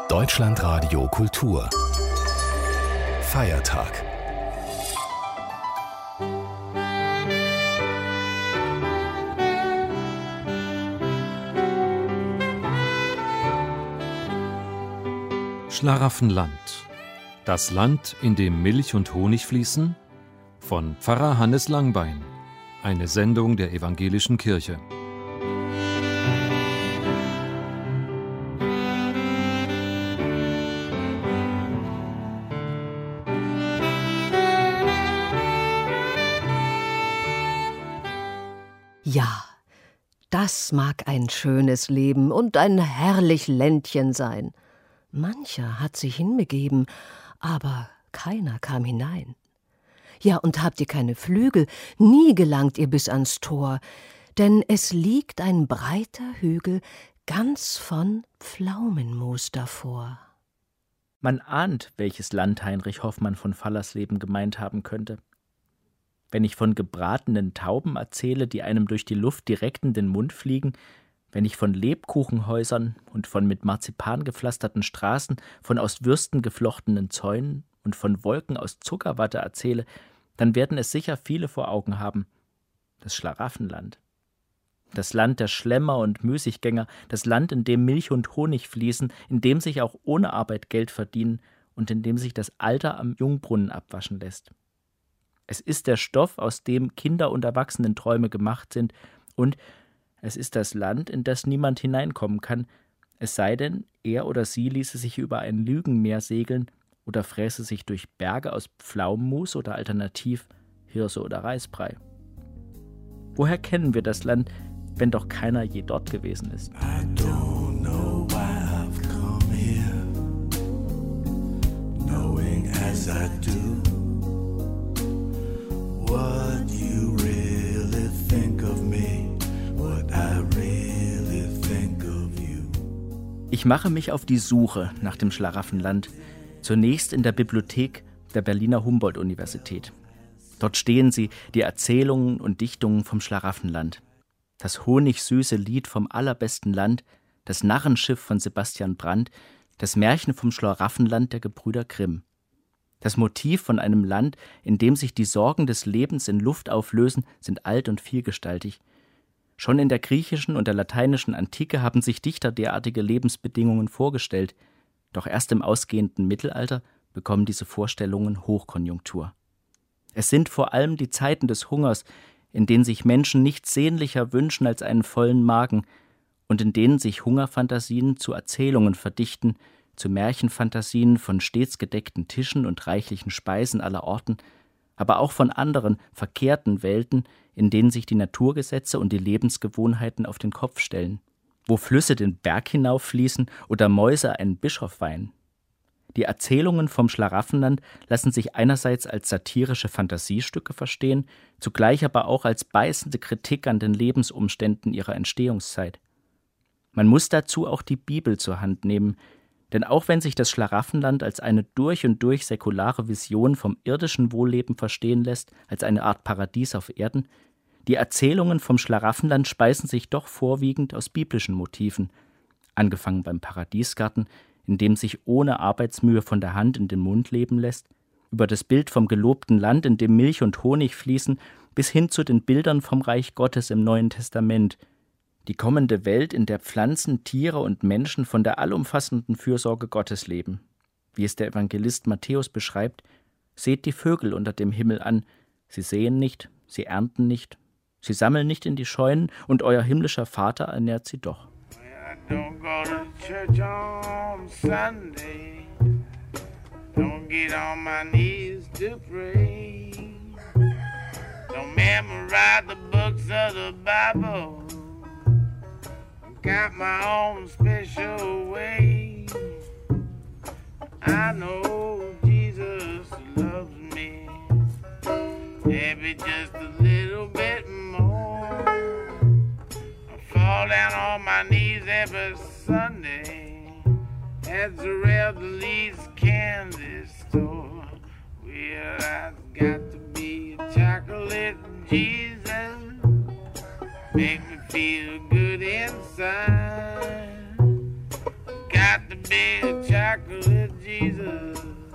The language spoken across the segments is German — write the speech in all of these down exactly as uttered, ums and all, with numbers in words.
Deutschlandradio Kultur Feiertag. Schlaraffenland. Das Land, in dem Milch und Honig fließen? Von Pfarrer Hannes Langbein. Eine Sendung der Evangelischen Kirche. Ja, das mag ein schönes Leben und ein herrlich Ländchen sein. Mancher hat sich hinbegeben, aber keiner kam hinein. Ja, und habt ihr keine Flügel, nie gelangt ihr bis ans Tor, denn es liegt ein breiter Hügel ganz von Pflaumenmus davor. Man ahnt, welches Land Heinrich Hoffmann von Fallersleben gemeint haben könnte. Wenn ich von gebratenen Tauben erzähle, die einem durch die Luft direkt in den Mund fliegen, wenn ich von Lebkuchenhäusern und von mit Marzipan gepflasterten Straßen, von aus Würsten geflochtenen Zäunen und von Wolken aus Zuckerwatte erzähle, dann werden es sicher viele vor Augen haben. Das Schlaraffenland. Das Land der Schlemmer und Müßiggänger, das Land, in dem Milch und Honig fließen, in dem sich auch ohne Arbeit Geld verdienen und in dem sich das Alter am Jungbrunnen abwaschen lässt. Es ist der Stoff, aus dem Kinder- und Erwachsenenträume gemacht sind, und es ist das Land, in das niemand hineinkommen kann, es sei denn, er oder sie ließe sich über ein Lügenmeer segeln oder fräße sich durch Berge aus Pflaumenmus oder alternativ Hirse oder Reisbrei. Woher kennen wir das Land, wenn doch keiner je dort gewesen ist? I don't know why I've come here, knowing as I do what you really think of me, what I really think of you. Ich mache mich auf die Suche nach dem Schlaraffenland, zunächst in der Bibliothek der Berliner Humboldt-Universität. Dort stehen sie, die Erzählungen und Dichtungen vom Schlaraffenland. Das honigsüße Lied vom allerbesten Land, das Narrenschiff von Sebastian Brandt, das Märchen vom Schlaraffenland der Gebrüder Grimm. Das Motiv von einem Land, in dem sich die Sorgen des Lebens in Luft auflösen, sind alt und vielgestaltig. Schon in der griechischen und der lateinischen Antike haben sich Dichter derartige Lebensbedingungen vorgestellt. Doch erst im ausgehenden Mittelalter bekommen diese Vorstellungen Hochkonjunktur. Es sind vor allem die Zeiten des Hungers, in denen sich Menschen nichts sehnlicher wünschen als einen vollen Magen und in denen sich Hungerfantasien zu Erzählungen verdichten, zu Märchenfantasien von stets gedeckten Tischen und reichlichen Speisen aller Orten, aber auch von anderen, verkehrten Welten, in denen sich die Naturgesetze und die Lebensgewohnheiten auf den Kopf stellen, wo Flüsse den Berg hinauffließen oder Mäuse einen Bischof weihen. Die Erzählungen vom Schlaraffenland lassen sich einerseits als satirische Fantasiestücke verstehen, zugleich aber auch als beißende Kritik an den Lebensumständen ihrer Entstehungszeit. Man muss dazu auch die Bibel zur Hand nehmen, denn auch wenn sich das Schlaraffenland als eine durch und durch säkulare Vision vom irdischen Wohlleben verstehen lässt, als eine Art Paradies auf Erden, die Erzählungen vom Schlaraffenland speisen sich doch vorwiegend aus biblischen Motiven, angefangen beim Paradiesgarten, in dem sich ohne Arbeitsmühe von der Hand in den Mund leben lässt, über das Bild vom gelobten Land, in dem Milch und Honig fließen, bis hin zu den Bildern vom Reich Gottes im Neuen Testament, die kommende Welt, in der Pflanzen, Tiere und Menschen von der allumfassenden Fürsorge Gottes leben. Wie es der Evangelist Matthäus beschreibt: Seht die Vögel unter dem Himmel an, sie säen nicht, sie ernten nicht, sie sammeln nicht in die Scheunen, und euer himmlischer Vater ernährt sie doch. I don't go to church on Sunday, don't get on my knees to pray, don't memorize the books of the Bible, got my own special way. I know Jesus loves me, maybe just a little bit more. I fall down on my knees every Sunday at the Revelries candy store. Well, I've got to be a chocolate Jesus, make me feel good inside. Got got to be a chocolate Jesus,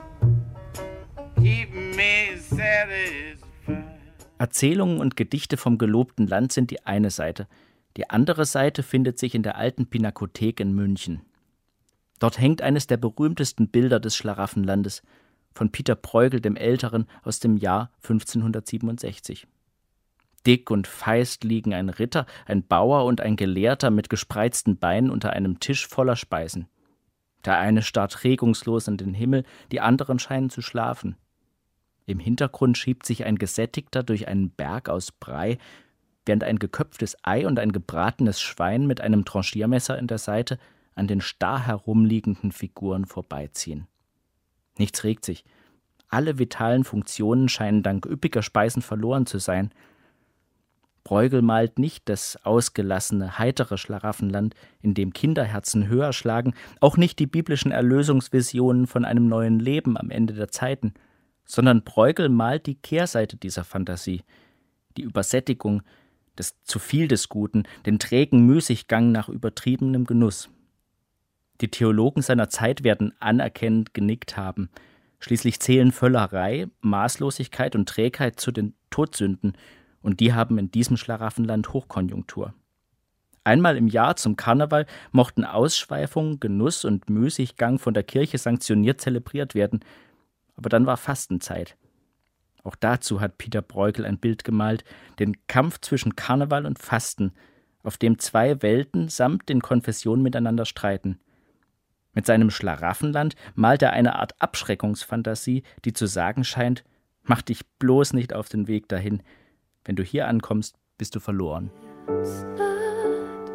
keeping me satisfied. Erzählungen und Gedichte vom gelobten Land sind die eine Seite. Die andere Seite findet sich in der alten Pinakothek in München. Dort hängt eines der berühmtesten Bilder des Schlaraffenlandes von Pieter Bruegel dem Älteren aus dem Jahr fünfzehnhundertsiebenundsechzig. Dick und feist liegen ein Ritter, ein Bauer und ein Gelehrter mit gespreizten Beinen unter einem Tisch voller Speisen. Der eine starrt regungslos in den Himmel, die anderen scheinen zu schlafen. Im Hintergrund schiebt sich ein Gesättigter durch einen Berg aus Brei, während ein geköpftes Ei und ein gebratenes Schwein mit einem Tranchiermesser in der Seite an den starr herumliegenden Figuren vorbeiziehen. Nichts regt sich. Alle vitalen Funktionen scheinen dank üppiger Speisen verloren zu sein. Bruegel malt nicht das ausgelassene, heitere Schlaraffenland, in dem Kinderherzen höher schlagen, auch nicht die biblischen Erlösungsvisionen von einem neuen Leben am Ende der Zeiten, sondern Bruegel malt die Kehrseite dieser Fantasie, die Übersättigung, das Zuviel des Guten, den trägen Müßiggang nach übertriebenem Genuss. Die Theologen seiner Zeit werden anerkennend genickt haben. Schließlich zählen Völlerei, Maßlosigkeit und Trägheit zu den Todsünden, und die haben in diesem Schlaraffenland Hochkonjunktur. Einmal im Jahr zum Karneval mochten Ausschweifung, Genuss und Müßiggang von der Kirche sanktioniert zelebriert werden, aber dann war Fastenzeit. Auch dazu hat Pieter Bruegel ein Bild gemalt, den Kampf zwischen Karneval und Fasten, auf dem zwei Welten samt den Konfessionen miteinander streiten. Mit seinem Schlaraffenland malt er eine Art Abschreckungsfantasie, die zu sagen scheint: Mach dich bloß nicht auf den Weg dahin. Wenn du hier ankommst, bist du verloren. It's not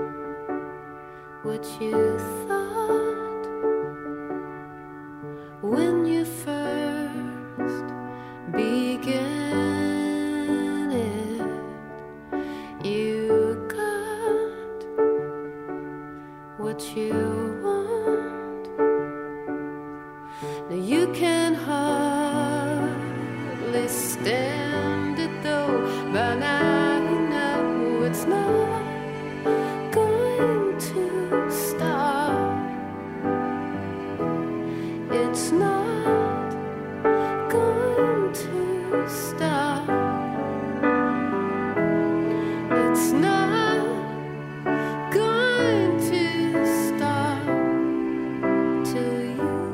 what you thought when you first began it. You got what you want. Now you can hardly stand it though. By now you know it's not going to stop. It's not going to stop. It's not going to stop till you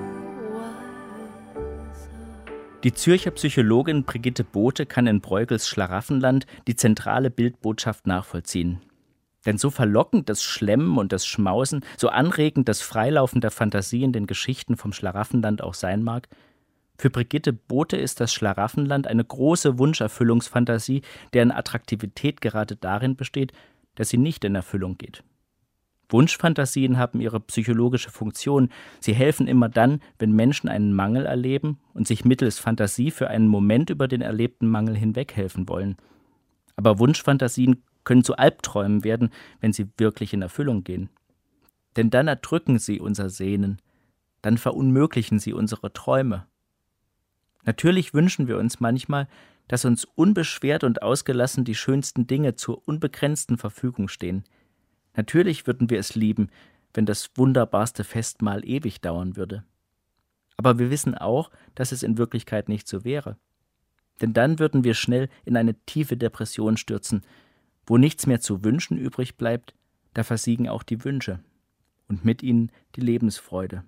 wise up. Die Zürcher Psychologin Brigitte Bothe kann in Bruegels Schlaraffenland die zentrale Bildbotschaft nachvollziehen. Denn so verlockend das Schlemmen und das Schmausen, so anregend das Freilaufen der Fantasie in den Geschichten vom Schlaraffenland auch sein mag, für Brigitte Bothe ist das Schlaraffenland eine große Wunscherfüllungsfantasie, deren Attraktivität gerade darin besteht, dass sie nicht in Erfüllung geht. Wunschfantasien haben ihre psychologische Funktion. Sie helfen immer dann, wenn Menschen einen Mangel erleben und sich mittels Fantasie für einen Moment über den erlebten Mangel hinweghelfen wollen. Aber Wunschfantasien können zu Albträumen werden, wenn sie wirklich in Erfüllung gehen. Denn dann erdrücken sie unser Sehnen, dann verunmöglichen sie unsere Träume. Natürlich wünschen wir uns manchmal, dass uns unbeschwert und ausgelassen die schönsten Dinge zur unbegrenzten Verfügung stehen. Natürlich würden wir es lieben, wenn das wunderbarste Festmahl ewig dauern würde. Aber wir wissen auch, dass es in Wirklichkeit nicht so wäre. Denn dann würden wir schnell in eine tiefe Depression stürzen. Wo nichts mehr zu wünschen übrig bleibt, da versiegen auch die Wünsche und mit ihnen die Lebensfreude.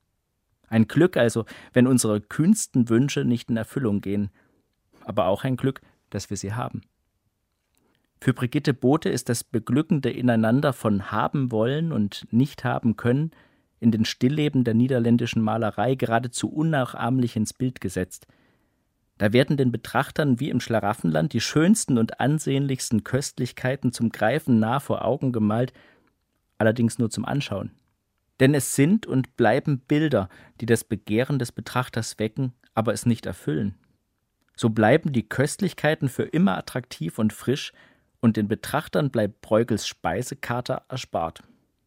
Ein Glück also, wenn unsere kühnsten Wünsche nicht in Erfüllung gehen, aber auch ein Glück, dass wir sie haben. Für Brigitte Bothe ist das beglückende Ineinander von haben wollen und nicht haben können in den Stillleben der niederländischen Malerei geradezu unnachahmlich ins Bild gesetzt. Da werden den Betrachtern wie im Schlaraffenland die schönsten und ansehnlichsten Köstlichkeiten zum Greifen nah vor Augen gemalt, allerdings nur zum Anschauen. Denn es sind und bleiben Bilder, die das Begehren des Betrachters wecken, aber es nicht erfüllen. So bleiben die Köstlichkeiten für immer attraktiv und frisch, und den Betrachtern bleibt Bruegels Speisekarte erspart.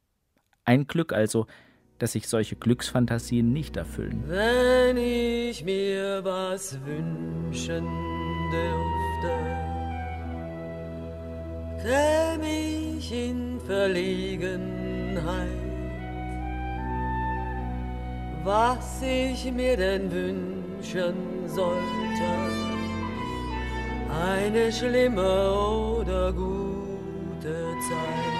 Ein Glück also, dass sich solche Glücksfantasien nicht erfüllen. Wenn ich mir was wünschen dürfte, käm ich in Verlegenheit. was ich mir denn wünschen sollte. Eine schlimme oder gute Zeit.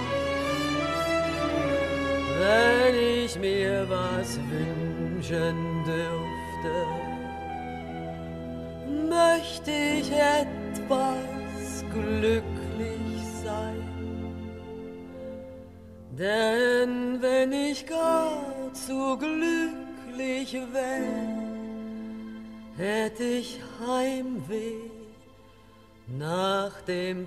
Wenn ich mir was wünschen dürfte, möchte ich etwas glücklich sein. Denn wenn ich gar zu glücklich wär, hätt ich Heimweh nach dem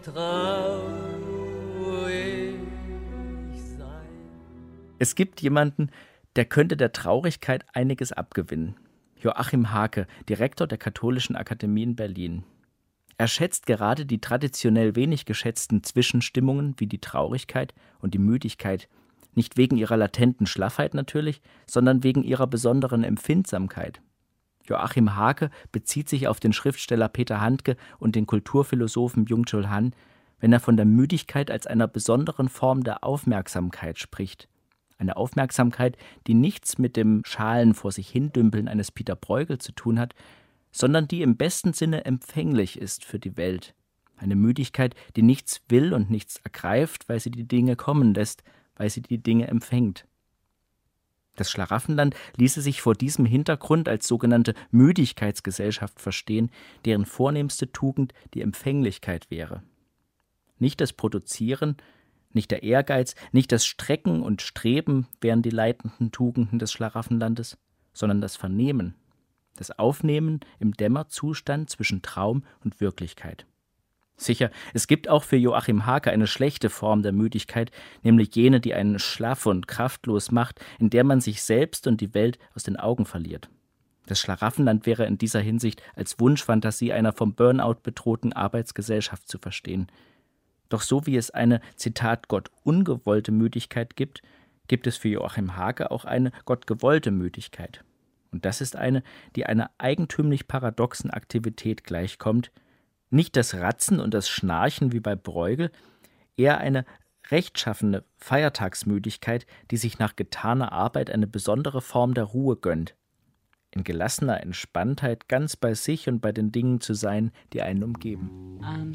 traurig sein. Es gibt jemanden, der könnte der Traurigkeit einiges abgewinnen. Joachim Hake, Direktor der Katholischen Akademie in Berlin. Er schätzt gerade die traditionell wenig geschätzten Zwischenstimmungen wie die Traurigkeit und die Müdigkeit, nicht wegen ihrer latenten Schlaffheit natürlich, sondern wegen ihrer besonderen Empfindsamkeit. Joachim Hake bezieht sich auf den Schriftsteller Peter Handke und den Kulturphilosophen Byung-Chul Han, wenn er von der Müdigkeit als einer besonderen Form der Aufmerksamkeit spricht. Eine Aufmerksamkeit, die nichts mit dem schalen vor sich hindümpeln eines Peter Bruegel zu tun hat, sondern die im besten Sinne empfänglich ist für die Welt. Eine Müdigkeit, die nichts will und nichts ergreift, weil sie die Dinge kommen lässt, weil sie die Dinge empfängt. Das Schlaraffenland ließe sich vor diesem Hintergrund als sogenannte Müdigkeitsgesellschaft verstehen, deren vornehmste Tugend die Empfänglichkeit wäre. Nicht das Produzieren, nicht der Ehrgeiz, nicht das Strecken und Streben wären die leitenden Tugenden des Schlaraffenlandes, sondern das Vernehmen, das Aufnehmen im Dämmerzustand zwischen Traum und Wirklichkeit. Sicher, es gibt auch für Joachim Hake eine schlechte Form der Müdigkeit, nämlich jene, die einen schlaff und kraftlos macht, in der man sich selbst und die Welt aus den Augen verliert. Das Schlaraffenland wäre in dieser Hinsicht als Wunschfantasie einer vom Burnout bedrohten Arbeitsgesellschaft zu verstehen. Doch so wie es eine, Zitat, Gott ungewollte Müdigkeit gibt, gibt es für Joachim Hake auch eine gottgewollte Müdigkeit. Und das ist eine, die einer eigentümlich paradoxen Aktivität gleichkommt. Nicht das Ratzen und das Schnarchen wie bei Bruegel, eher eine rechtschaffene Feiertagsmüdigkeit, die sich nach getaner Arbeit eine besondere Form der Ruhe gönnt. In gelassener Entspanntheit ganz bei sich und bei den Dingen zu sein, die einen umgeben. I'm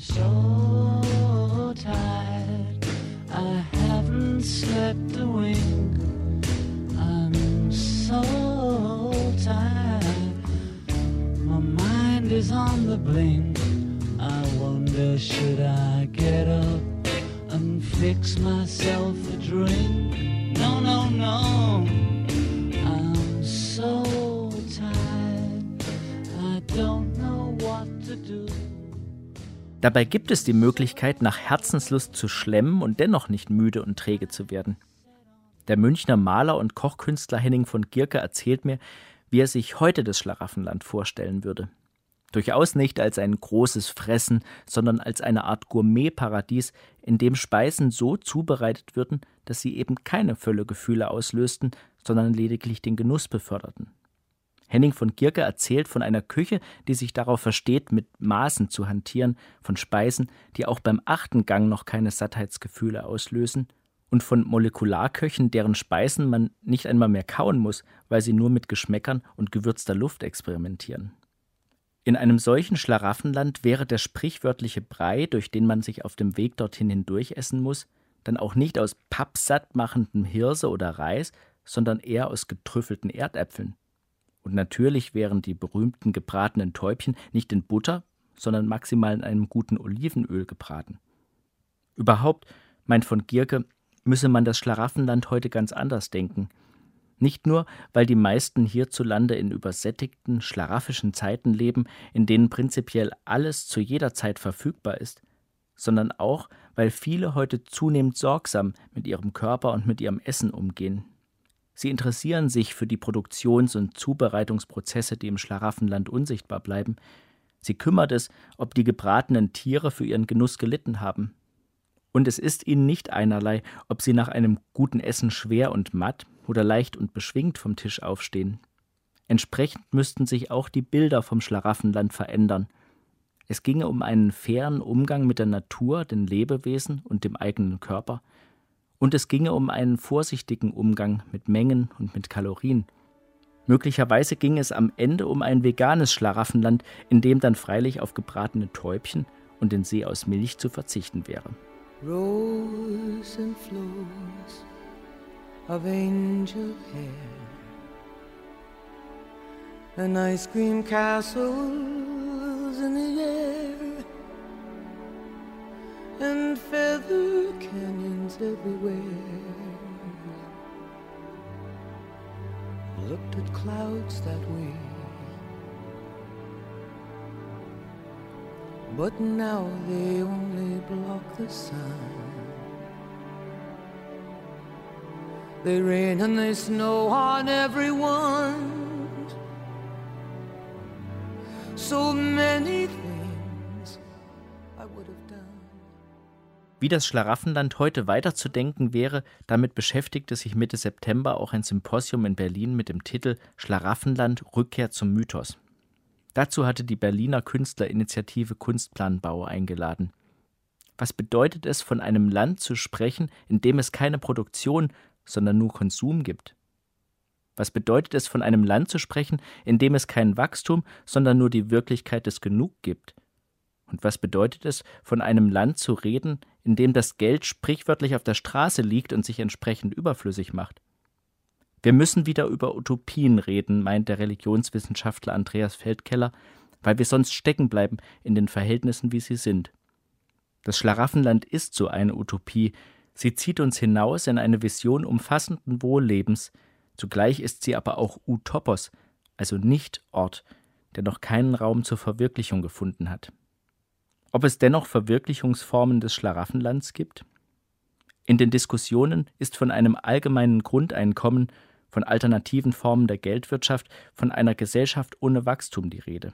so tired, I haven't slept a wink. I'm so tired, my mind is on the blink. I wonder, should I get up and fix myself a drink? No, no, no, I'm so tired, I don't know what to do. Dabei gibt es die Möglichkeit, nach Herzenslust zu schlemmen und dennoch nicht müde und träge zu werden. Der Münchner Maler und Kochkünstler Henning von Gierke erzählt mir, wie er sich heute das Schlaraffenland vorstellen würde. Durchaus nicht als ein großes Fressen, sondern als eine Art Gourmetparadies, in dem Speisen so zubereitet würden, dass sie eben keine Völlegefühle auslösten, sondern lediglich den Genuss beförderten. Henning von Gierke erzählt von einer Küche, die sich darauf versteht, mit Maßen zu hantieren, von Speisen, die auch beim achten Gang noch keine Sattheitsgefühle auslösen, und von Molekularköchen, deren Speisen man nicht einmal mehr kauen muss, weil sie nur mit Geschmäckern und gewürzter Luft experimentieren. In einem solchen Schlaraffenland wäre der sprichwörtliche Brei, durch den man sich auf dem Weg dorthin hindurch essen muss, dann auch nicht aus pappsattmachendem Hirse oder Reis, sondern eher aus getrüffelten Erdäpfeln. Und natürlich wären die berühmten gebratenen Täubchen nicht in Butter, sondern maximal in einem guten Olivenöl gebraten. Überhaupt, meint von Gierke, müsse man das Schlaraffenland heute ganz anders denken. Nicht nur, weil die meisten hierzulande in übersättigten, schlaraffischen Zeiten leben, in denen prinzipiell alles zu jeder Zeit verfügbar ist, sondern auch, weil viele heute zunehmend sorgsam mit ihrem Körper und mit ihrem Essen umgehen. Sie interessieren sich für die Produktions- und Zubereitungsprozesse, die im Schlaraffenland unsichtbar bleiben. Sie kümmert es, ob die gebratenen Tiere für ihren Genuss gelitten haben. Und es ist ihnen nicht einerlei, ob sie nach einem guten Essen schwer und matt oder leicht und beschwingt vom Tisch aufstehen. Entsprechend müssten sich auch die Bilder vom Schlaraffenland verändern. Es ginge um einen fairen Umgang mit der Natur, den Lebewesen und dem eigenen Körper. Und es ginge um einen vorsichtigen Umgang mit Mengen und mit Kalorien. Möglicherweise ging es am Ende um ein veganes Schlaraffenland, in dem dann freilich auf gebratene Täubchen und den See aus Milch zu verzichten wäre. Rows and flows of angel hair and ice cream castles in the air and feather canyons everywhere. Looked at clouds that way, but now they only block the sun. They rain and they snow on everyone. So many things I would have done. Wie das Schlaraffenland heute weiterzudenken wäre, damit beschäftigte sich Mitte September auch ein Symposium in Berlin mit dem Titel Schlaraffenland – Rückkehr zum Mythos. Dazu hatte die Berliner Künstlerinitiative Kunstplanbau eingeladen. Was bedeutet es, von einem Land zu sprechen, in dem es keine Produktion, sondern nur Konsum gibt? Was bedeutet es, von einem Land zu sprechen, in dem es kein Wachstum, sondern nur die Wirklichkeit des Genug gibt? Und was bedeutet es, von einem Land zu reden, in dem das Geld sprichwörtlich auf der Straße liegt und sich entsprechend überflüssig macht? Wir müssen wieder über Utopien reden, meint der Religionswissenschaftler Andreas Feldkeller, weil wir sonst stecken bleiben in den Verhältnissen, wie sie sind. Das Schlaraffenland ist so eine Utopie. Sie zieht uns hinaus in eine Vision umfassenden Wohllebens. Zugleich ist sie aber auch Utopos, also Nicht-Ort, der noch keinen Raum zur Verwirklichung gefunden hat. Ob es dennoch Verwirklichungsformen des Schlaraffenlands gibt? In den Diskussionen ist von einem allgemeinen Grundeinkommen, von alternativen Formen der Geldwirtschaft, von einer Gesellschaft ohne Wachstum die Rede.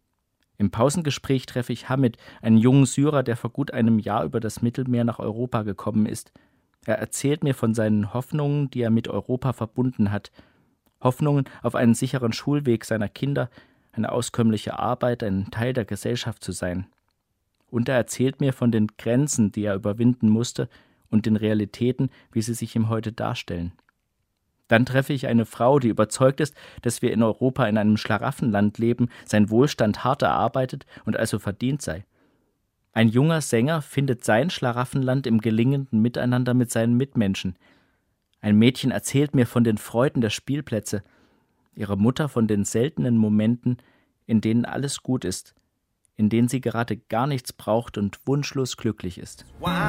Im Pausengespräch treffe ich Hamid, einen jungen Syrer, der vor gut einem Jahr über das Mittelmeer nach Europa gekommen ist. Er erzählt mir von seinen Hoffnungen, die er mit Europa verbunden hat. Hoffnungen auf einen sicheren Schulweg seiner Kinder, eine auskömmliche Arbeit, ein Teil der Gesellschaft zu sein. Und er erzählt mir von den Grenzen, die er überwinden musste, und den Realitäten, wie sie sich ihm heute darstellen. Dann treffe ich eine Frau, die überzeugt ist, dass wir in Europa in einem Schlaraffenland leben, sein Wohlstand hart erarbeitet und also verdient sei. Ein junger Sänger findet sein Schlaraffenland im gelingenden Miteinander mit seinen Mitmenschen. Ein Mädchen erzählt mir von den Freuden der Spielplätze, ihre Mutter von den seltenen Momenten, in denen alles gut ist, in denen sie gerade gar nichts braucht und wunschlos glücklich ist.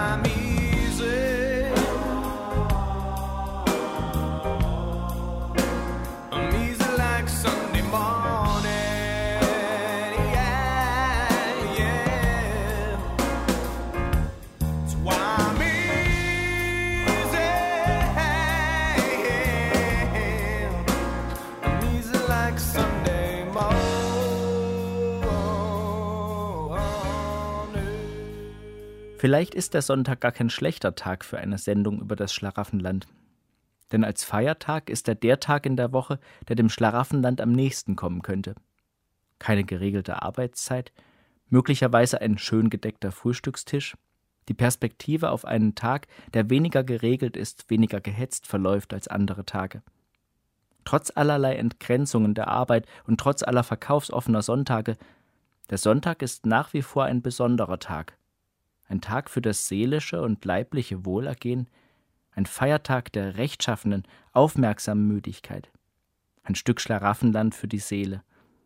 Vielleicht ist der Sonntag gar kein schlechter Tag für eine Sendung über das Schlaraffenland. Denn als Feiertag ist er der Tag in der Woche, der dem Schlaraffenland am nächsten kommen könnte. Keine geregelte Arbeitszeit, möglicherweise ein schön gedeckter Frühstückstisch, die Perspektive auf einen Tag, der weniger geregelt ist, weniger gehetzt verläuft als andere Tage. Trotz allerlei Entgrenzungen der Arbeit und trotz aller verkaufsoffener Sonntage, der Sonntag ist nach wie vor ein besonderer Tag. Ein Tag für das seelische und leibliche Wohlergehen, ein Feiertag der rechtschaffenen, aufmerksamen Müdigkeit. Ein Stück Schlaraffenland für die Seele.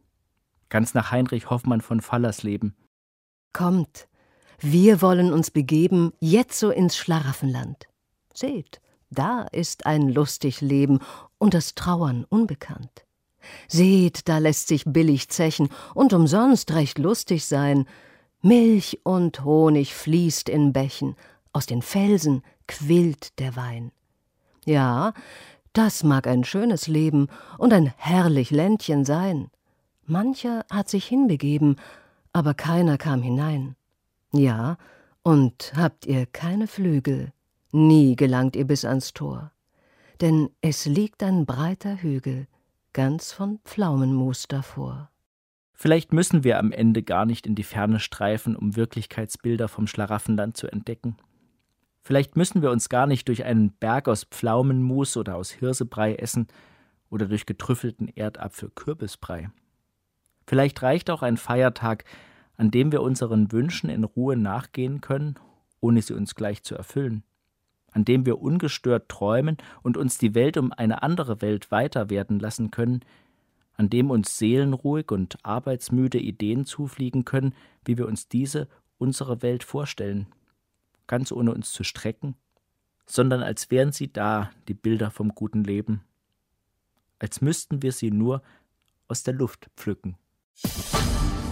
Ganz nach Heinrich Hoffmann von Fallersleben. Kommt, wir wollen uns begeben jetzo ins Schlaraffenland. Seht, da ist ein lustig Leben und das Trauern unbekannt. Seht, da lässt sich billig zechen und umsonst recht lustig sein. Milch und Honig fließt in Bächen, aus den Felsen quillt der Wein. Ja, das mag ein schönes Leben und ein herrlich Ländchen sein. Mancher hat sich hinbegeben, aber keiner kam hinein. Ja, und habt ihr keine Flügel, nie gelangt ihr bis ans Tor. Denn es liegt ein breiter Hügel, ganz von Pflaumenmus davor. Vielleicht müssen wir am Ende gar nicht in die Ferne streifen, um Wirklichkeitsbilder vom Schlaraffenland zu entdecken. Vielleicht müssen wir uns gar nicht durch einen Berg aus Pflaumenmus oder aus Hirsebrei essen oder durch getrüffelten Erdapfel-Kürbisbrei. Vielleicht reicht auch ein Feiertag, an dem wir unseren Wünschen in Ruhe nachgehen können, ohne sie uns gleich zu erfüllen, an dem wir ungestört träumen und uns die Welt um eine andere Welt weiter werden lassen können, an dem uns seelenruhig und arbeitsmüde Ideen zufliegen können, wie wir uns diese, unsere Welt vorstellen, ganz ohne uns zu strecken, sondern als wären sie da, die Bilder vom guten Leben, als müssten wir sie nur aus der Luft pflücken.